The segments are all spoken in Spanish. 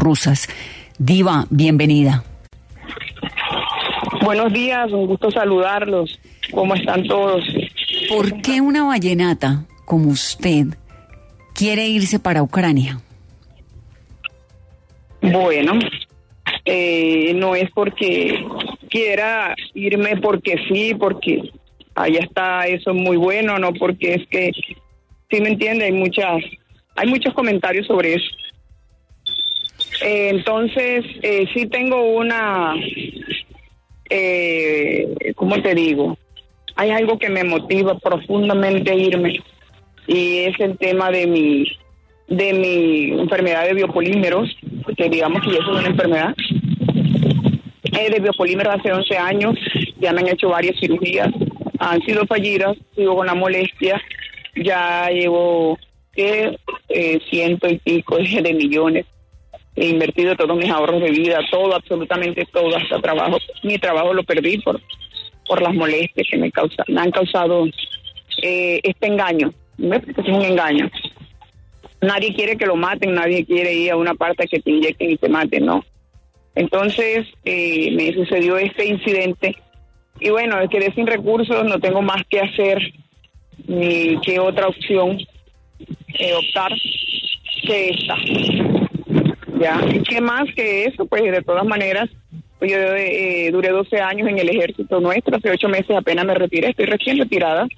rusas. Diva, bienvenida. Buenos días, un gusto saludarlos. ¿Cómo están todos? ¿Por qué una vallenata como usted quiere irse para Ucrania? Bueno, no es porque quiera irme porque sí, porque allá está eso muy bueno, no porque es que, sí me entiende, hay muchos comentarios sobre eso. Entonces, sí tengo una, ¿cómo te digo? Hay algo que me motiva profundamente a irme y es el tema de mi enfermedad de biopolímeros, que digamos que ya es una enfermedad de biopolímeros hace 11 años, ya me han hecho varias cirugías, han sido fallidas, sigo con la molestia, ya llevo ciento y pico de millones, he invertido todos mis ahorros de vida, todo, absolutamente todo, hasta trabajo, mi trabajo lo perdí por las molestias que me han causado este engaño, ¿ves? Porque es un engaño. Nadie quiere que lo maten, nadie quiere ir a una parte que te inyecten y te maten, ¿no? Entonces, me sucedió este incidente, y bueno, es quedé sin recursos, no tengo más que hacer, ni qué otra opción optar que esta. Ya, ¿qué más que eso? Pues de todas maneras, pues yo duré 12 años en el ejército nuestro, hace 8 meses apenas me retiré, estoy recién retirada.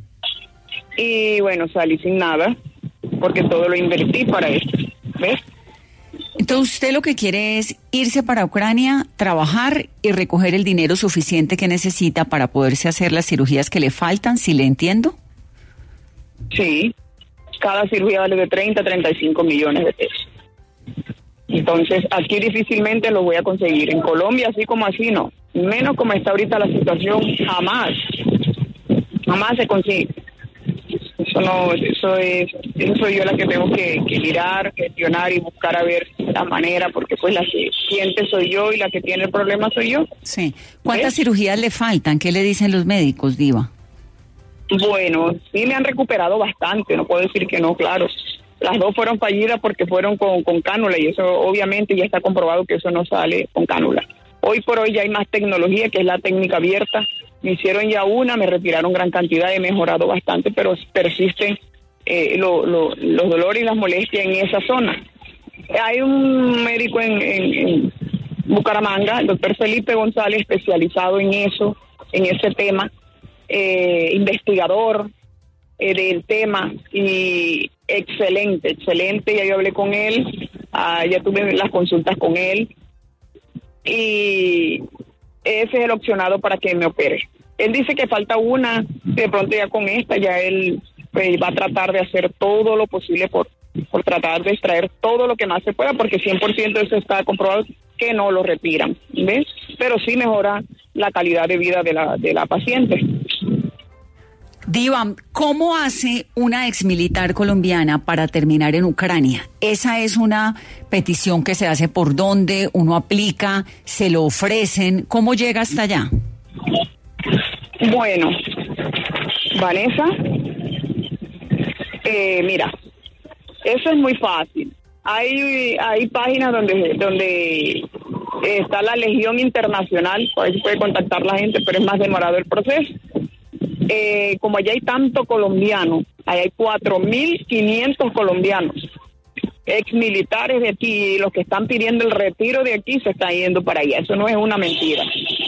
Y bueno, salí sin nada, porque todo lo invertí para esto, ¿ves? Entonces usted lo que quiere es irse para Ucrania, trabajar y recoger el dinero suficiente que necesita para poderse hacer las cirugías que le faltan, ¿si le entiendo? Sí, cada cirugía vale de 30 a 35 millones de pesos. Entonces, aquí difícilmente lo voy a conseguir. En Colombia, así como así, no. Menos como está ahorita la situación, jamás se consigue. Eso soy yo la que tengo que mirar, gestionar y buscar a ver la manera, porque pues la que siente soy yo y la que tiene el problema soy yo. Sí. ¿Cuántas cirugías le faltan? ¿Qué le dicen los médicos, Diva? Bueno, sí me han recuperado bastante, no puedo decir que no, claro. Las 2 fueron fallidas porque fueron con cánula, y eso obviamente ya está comprobado que eso no sale con cánula. Hoy por hoy ya hay más tecnología, que es la técnica abierta. Me hicieron ya una, me retiraron gran cantidad, he mejorado bastante, pero persisten los dolores y las molestias en esa zona. Hay un médico en Bucaramanga, el doctor Felipe González, especializado en eso, en ese tema, investigador del tema, y excelente, ya yo hablé con él, ya tuve las consultas con él, y ese es el opcionado para que me opere. Él dice que falta una, de pronto ya con esta, ya él pues, va a tratar de hacer todo lo posible por tratar de extraer todo lo que más se pueda, porque 100% de eso está comprobado que no lo retiran, ¿ves? Pero sí mejora la calidad de vida de la paciente. Diva, ¿cómo hace una exmilitar colombiana para terminar en Ucrania? ¿Esa es una petición que se hace por dónde? ¿Uno aplica? ¿Se lo ofrecen? ¿Cómo llega hasta allá? Bueno, Vanessa, mira, eso es muy fácil. Hay páginas donde está la Legión Internacional, por ahí se puede contactar la gente, pero es más demorado el proceso. Como allá hay tanto colombiano, allá hay 4.500 colombianos, exmilitares de aquí, los que están pidiendo el retiro de aquí se están yendo para allá, eso no es una mentira.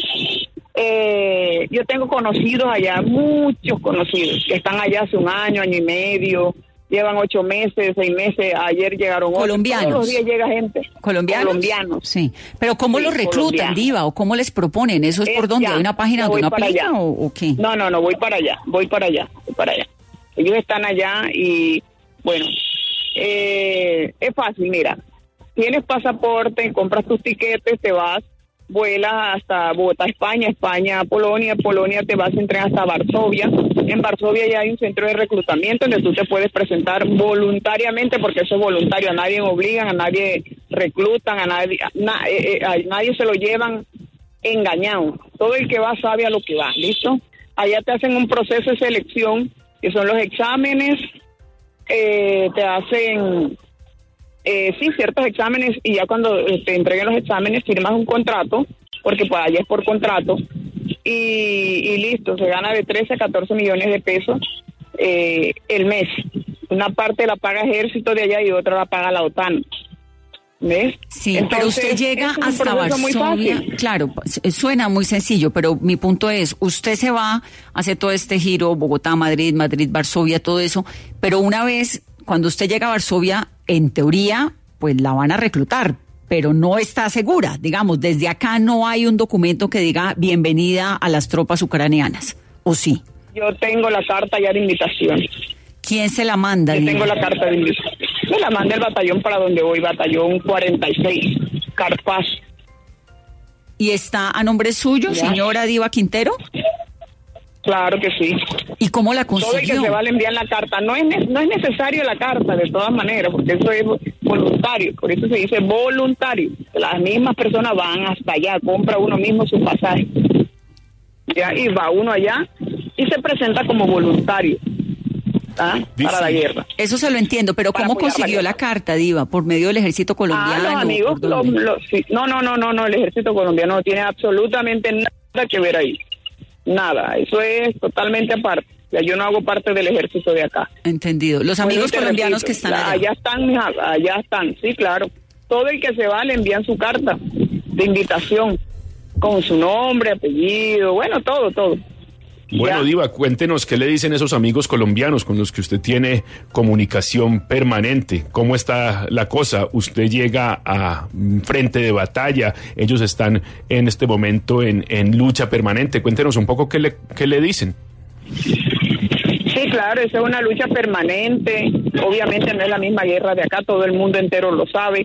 Yo tengo conocidos allá, muchos conocidos, que están allá hace 1 año, año y medio, llevan 8 meses, 6 meses, ayer llegaron otros. Colombianos. Todos los días llega gente. ¿Colombianos? Sí, pero ¿cómo los reclutan, Diva, o cómo les proponen? ¿Eso es por dónde? ¿Hay una página donde uno aplica o qué? No, voy para allá. Ellos están allá y, bueno, es fácil, mira, tienes pasaporte, compras tus tiquetes, te vas, vuelas hasta Bogotá, España, Polonia te vas en tren hasta Varsovia. En Varsovia ya hay un centro de reclutamiento donde tú te puedes presentar voluntariamente, porque eso es voluntario, a nadie obligan, a nadie reclutan, a nadie se lo llevan engañado. Todo el que va sabe a lo que va, ¿listo? Allá te hacen un proceso de selección, que son los exámenes, te hacen Sí, ciertos exámenes, y ya cuando te entreguen los exámenes firmas un contrato, porque pues allá es por contrato, y listo, se gana de 13 a 14 millones de pesos el mes. Una parte la paga Ejército de allá y otra la paga la OTAN. ¿Ves? Sí, entonces, pero usted llega hasta Varsovia. Claro, suena muy sencillo, pero mi punto es, usted se va, hace todo este giro, Bogotá, Madrid, Varsovia, todo eso, pero una vez, cuando usted llega a Varsovia, en teoría, pues la van a reclutar, pero no está segura. Digamos, desde acá no hay un documento que diga bienvenida a las tropas ucranianas, ¿o sí? Yo tengo la carta ya de invitación. ¿Quién se la manda? Yo tengo la carta de invitación. Me la manda el batallón para donde voy, batallón 46, Carpaz. ¿Y está a nombre suyo, ¿Ya? Señora Diva Quintero? Claro que sí. ¿Y cómo la consiguió? Todo el que se va le envían la carta. No es necesario la carta, de todas maneras, porque eso es voluntario. Por eso se dice voluntario. Las mismas personas van hasta allá, compra uno mismo su pasaje. Ya, y va uno allá y se presenta como voluntario. Para la guerra. Eso se lo entiendo, pero ¿cómo consiguió la carta, Diva? ¿Por medio del ejército colombiano? Los amigos, sí. No, el ejército colombiano no tiene absolutamente nada que ver ahí. Nada, eso es totalmente aparte. Ya yo no hago parte del ejército de acá. Entendido. Los amigos colombianos que están allá. Allá están, sí, claro. Todo el que se va le envían su carta de invitación, con su nombre, apellido, bueno, todo. Bueno, Diva, cuéntenos qué le dicen esos amigos colombianos con los que usted tiene comunicación permanente. ¿Cómo está la cosa? Usted llega a frente de batalla, ellos están en este momento en lucha permanente. Cuéntenos un poco qué le dicen. Sí, claro, esa es una lucha permanente. Obviamente no es la misma guerra de acá, todo el mundo entero lo sabe.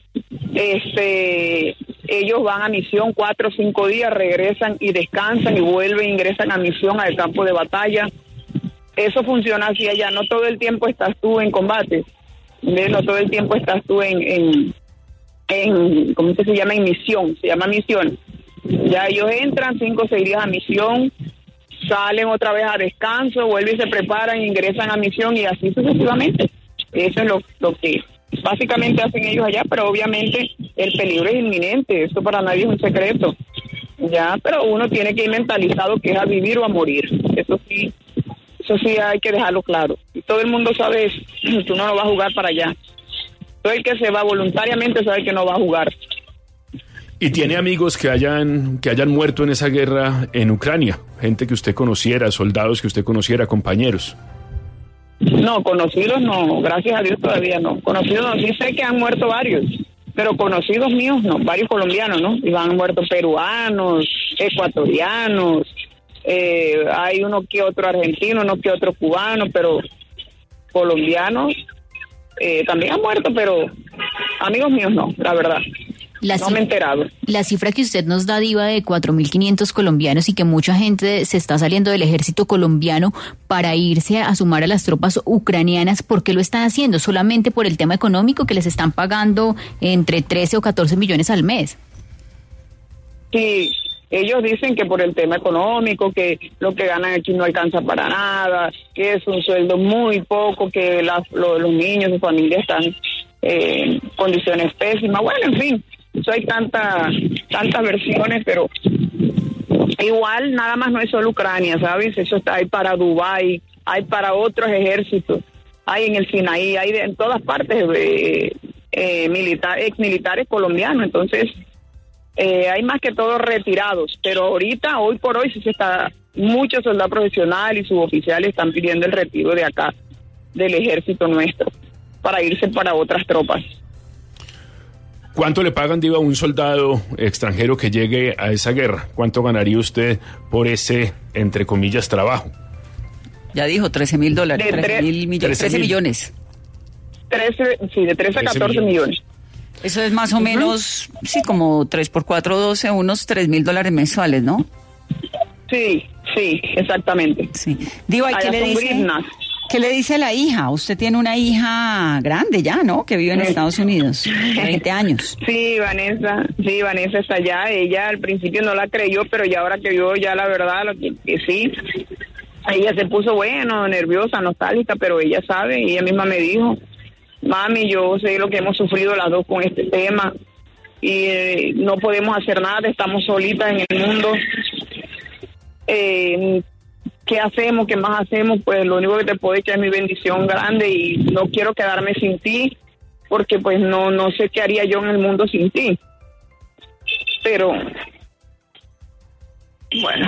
Ellos van a misión 4 o 5 días, regresan y descansan y vuelven, ingresan a misión al campo de batalla. Eso funciona así allá, no todo el tiempo estás tú en combate, no todo el tiempo estás tú en ¿cómo es que se llama? En misión, se llama misión. Ya ellos entran 5 o 6 días a misión, salen otra vez a descanso, vuelven y se preparan, ingresan a misión y así sucesivamente. Eso es lo que básicamente hacen ellos allá, pero obviamente el peligro es inminente, eso para nadie es un secreto, ya, pero uno tiene que ir mentalizado que es a vivir o a morir, eso sí hay que dejarlo claro, y todo el mundo sabe eso, que uno no va a jugar para allá, todo el que se va voluntariamente sabe que no va a jugar. ¿Y tiene amigos que hayan muerto en esa guerra en Ucrania? Gente que usted conociera, soldados que usted conociera, compañeros. No, conocidos no, gracias a Dios todavía no. Conocidos no, sí sé que han muerto varios, pero conocidos míos no, varios colombianos, ¿no? Y han muerto peruanos, ecuatorianos, hay uno que otro argentino, uno que otro cubano, pero colombianos también han muerto, pero amigos míos no, la verdad. No me he enterado. La cifra que usted nos da, Diva, de 4.500 colombianos y que mucha gente se está saliendo del ejército colombiano para irse a sumar a las tropas ucranianas, ¿por qué lo están haciendo? ¿Solamente por el tema económico que les están pagando entre 13 o 14 millones al mes? Sí, ellos dicen que por el tema económico, que lo que ganan aquí no alcanza para nada, que es un sueldo muy poco, que los niños, su familia están en condiciones pésimas. Bueno, en fin. Eso hay tantas versiones, pero igual nada más no es solo Ucrania, ¿sabes? Eso hay para Dubái, hay para otros ejércitos, hay en el Sinaí, hay en todas partes exmilitares colombianos, entonces hay más que todo retirados, pero ahorita, hoy por hoy, sí se está, muchos soldados profesionales y suboficiales están pidiendo el retiro de acá, del ejército nuestro, para irse para otras tropas. ¿Cuánto le pagan, Diva, a un soldado extranjero que llegue a esa guerra? ¿Cuánto ganaría usted por ese, entre comillas, trabajo? Ya dijo, $13,000, 13 millones. 13, de 13 a 14 millones. Eso es más o menos, sí, como 3 por 4, 12, unos $3,000 mensuales, ¿no? Sí, exactamente. Sí. Diva, ¿y qué le dice la hija? Usted tiene una hija grande ya, ¿no? Que vive en Estados Unidos, 20 años. Sí, Vanessa está allá. Ella al principio no la creyó, pero ya ahora que vio ya la verdad, que sí. Ella se puso, nerviosa, nostálgica, pero ella sabe, y ella misma me dijo, mami, yo sé lo que hemos sufrido las dos con este tema y no podemos hacer nada, estamos solitas en el mundo. ¿Qué hacemos? ¿Qué más hacemos? Pues lo único que te puedo echar es mi bendición grande y no quiero quedarme sin ti, porque pues no sé qué haría yo en el mundo sin ti. Pero, bueno,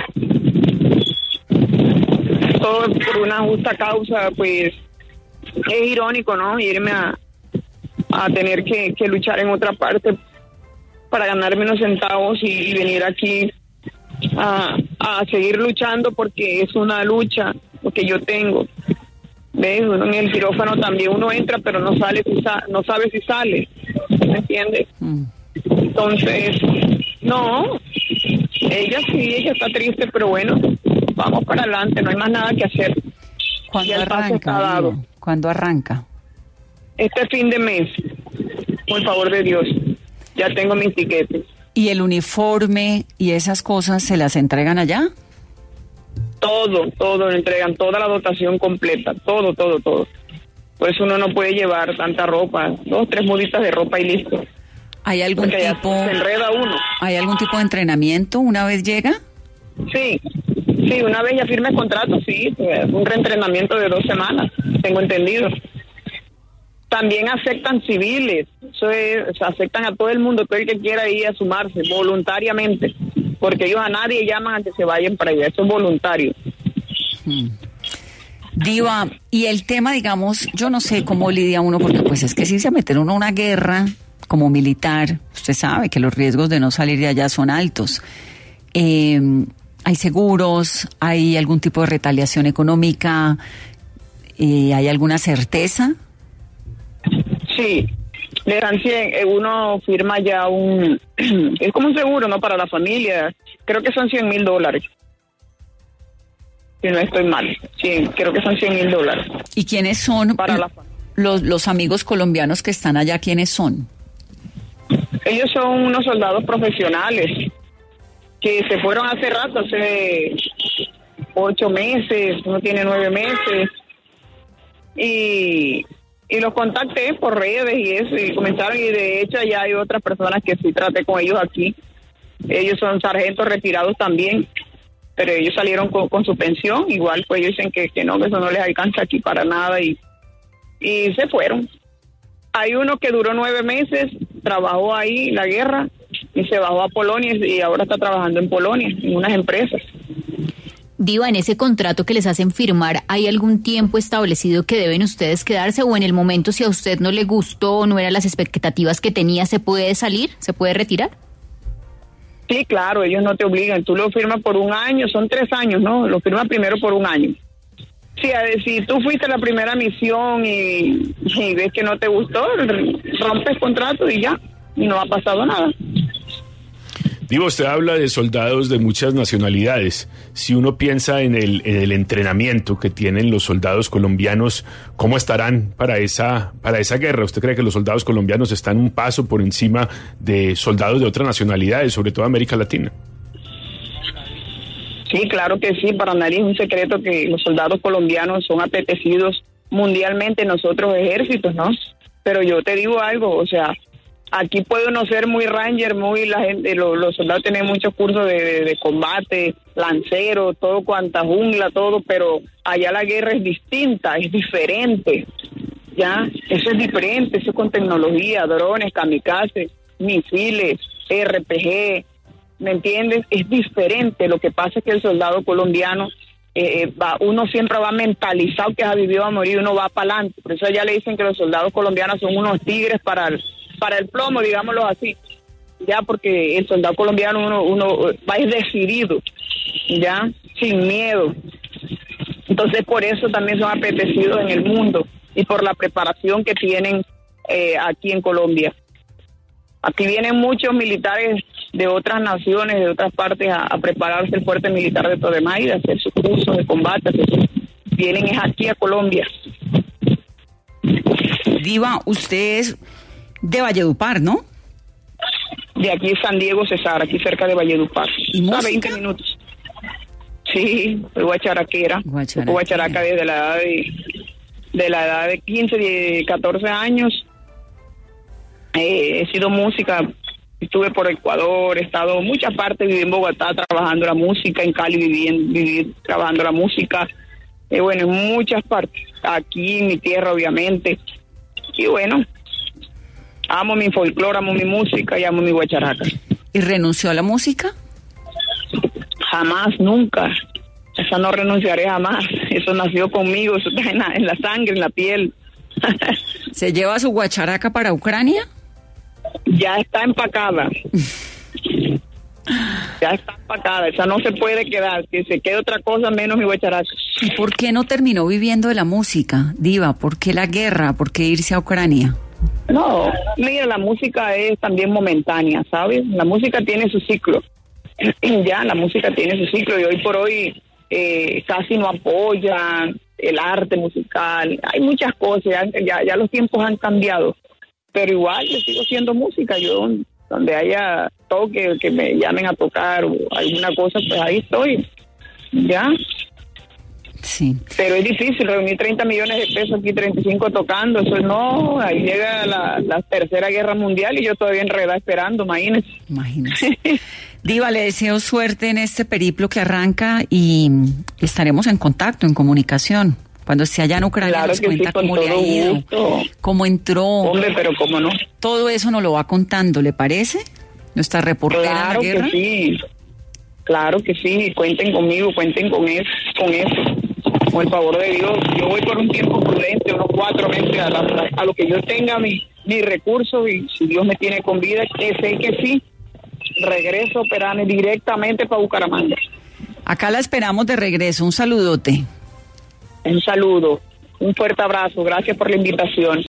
todo por una justa causa, pues es irónico, ¿no? Irme a tener que luchar en otra parte para ganarme unos centavos y venir aquí a seguir luchando, porque es una lucha lo que yo tengo. ¿Ves? Uno en el quirófano también uno entra, pero no sabe si sale. ¿Me entiendes? Entonces, no, ella está triste, pero bueno, vamos para adelante, no hay más nada que hacer. ¿Cuándo arranca? Este fin de mes, por favor de Dios, ya tengo mis tiquetes. ¿Y el uniforme y esas cosas se las entregan allá? Todo, le entregan toda la dotación completa, todo. Por eso uno no puede llevar tanta ropa, 2, 3 muditas de ropa y listo. ¿Hay algún tipo? Se enreda uno. ¿Hay algún tipo de entrenamiento una vez llega? Sí, una vez ya firme el contrato, sí, un reentrenamiento de 2 semanas, tengo entendido. También aceptan civiles, aceptan a todo el mundo, todo el que quiera ir a sumarse voluntariamente, porque ellos a nadie llaman a que se vayan para allá, eso es voluntario. Diva, y el tema, digamos, yo no sé cómo lidia uno, porque pues es que si se mete uno a una guerra como militar, usted sabe que los riesgos de no salir de allá son altos. ¿Hay seguros? ¿Hay algún tipo de retaliación económica? ¿Hay alguna certeza? Sí, le dan 100, uno firma ya es como un seguro, ¿no? Para la familia, creo que son $100,000. Si no estoy mal, sí, creo que son $100,000. ¿Y quiénes son para los amigos colombianos que están allá? ¿Quiénes son? Ellos son unos soldados profesionales que se fueron hace rato, hace 8 meses, uno tiene 9 meses, y los contacté por redes y eso, y comenzaron, y de hecho ya hay otras personas que sí traté con ellos aquí. Ellos son sargentos retirados también, pero ellos salieron con su pensión, igual pues ellos dicen que no, que eso no les alcanza aquí para nada, y se fueron. Hay uno que duró 9 meses, trabajó ahí la guerra, y se bajó a Polonia, y ahora está trabajando en Polonia, en unas empresas. Diva, en ese contrato que les hacen firmar, ¿hay algún tiempo establecido que deben ustedes quedarse, o en el momento, si a usted no le gustó o no eran las expectativas que tenía, se puede salir, se puede retirar? Sí, claro, ellos no te obligan, tú lo firmas por 1 año, son 3 años, ¿no? Lo firmas primero por 1 año. Sí, si tú fuiste a la primera misión y ves que no te gustó, rompes contrato y ya, y no ha pasado nada. Digo, usted habla de soldados de muchas nacionalidades. Si uno piensa en el entrenamiento que tienen los soldados colombianos, ¿cómo estarán para esa guerra? ¿Usted cree que los soldados colombianos están un paso por encima de soldados de otras nacionalidades, sobre todo América Latina? Sí, claro que sí. Para nadie es un secreto que los soldados colombianos son apetecidos mundialmente en los otros ejércitos, ¿no? Pero yo te digo algo, o sea, aquí puede uno ser muy ranger, la gente, los soldados tienen muchos cursos de combate, lancero, todo cuanta jungla, todo, pero allá la guerra es distinta, es diferente, ¿ya? Eso es diferente, eso es con tecnología, drones, kamikazes, misiles, RPG, ¿me entiendes? Es diferente. Lo que pasa es que el soldado colombiano, uno siempre va mentalizado que ha vivido a morir, uno va para adelante. Por eso allá le dicen que los soldados colombianos son unos tigres para el plomo, digámoslo así, ya, porque el soldado colombiano uno va decidido, ya, sin miedo. Entonces por eso también son apetecidos en el mundo y por la preparación que tienen aquí en Colombia. Aquí vienen muchos militares de otras naciones, de otras partes, a prepararse el fuerte militar de Todemay, a hacer sus cursos de combate. Vienen es aquí a Colombia. Diva, usted es de Valledupar, ¿no? De aquí es San Diego, Cesar, aquí cerca de Valledupar. ¿Y música? A 20 minutos. Sí, soy guacharaquera. Guacharaca desde la edad de la edad de 15, 14 años. He sido música, estuve por Ecuador, he estado en muchas partes, viví en Bogotá trabajando la música, en Cali viví trabajando la música, bueno, en muchas partes, aquí en mi tierra obviamente, y bueno, amo mi folclore, amo mi música y amo mi guacharaca. ¿Y renunció a la música? Jamás, nunca, esa no renunciaré jamás, eso nació conmigo, eso está en la sangre, en la piel. ¿Se lleva su guacharaca para Ucrania? Ya está empacada. Ya está empacada. Esa no se puede quedar. Que se quede otra cosa menos mi guacharaca. ¿Y por qué no terminó viviendo de la música, Diva? ¿Por qué la guerra? ¿Por qué irse a Ucrania? No, mira, la música es también momentánea, ¿sabes? La música tiene su ciclo. Ya, la música tiene su ciclo y hoy por hoy casi no apoyan el arte musical. Hay muchas cosas, ya los tiempos han cambiado. Pero igual yo sigo haciendo música, yo donde haya toque, que me llamen a tocar o alguna cosa, pues ahí estoy, ¿ya? Sí. Pero es difícil reunir 30 millones de pesos aquí, 35 tocando, eso no, ahí llega la tercera guerra mundial y yo todavía enredada esperando, imagínese. Diva, le deseo suerte en este periplo que arranca y estaremos en contacto, en comunicación. Cuando esté allá en Ucrania, claro nos cuenta sí, cómo le ha ido, gusto. Cómo entró. Hombre, pero cómo no. Todo eso nos lo va contando, ¿le parece? Nuestra reportera claro en la guerra. Que sí, claro que sí. Cuenten conmigo, cuenten con eso. Con el favor de Dios. Yo voy por un tiempo prudente, unos 4 meses a lo que yo tenga mi recursos y si Dios me tiene con vida, que sé que sí, regreso a operarme directamente para Bucaramanga. Acá la esperamos de regreso. Un saludote. Un saludo, un fuerte abrazo, gracias por la invitación.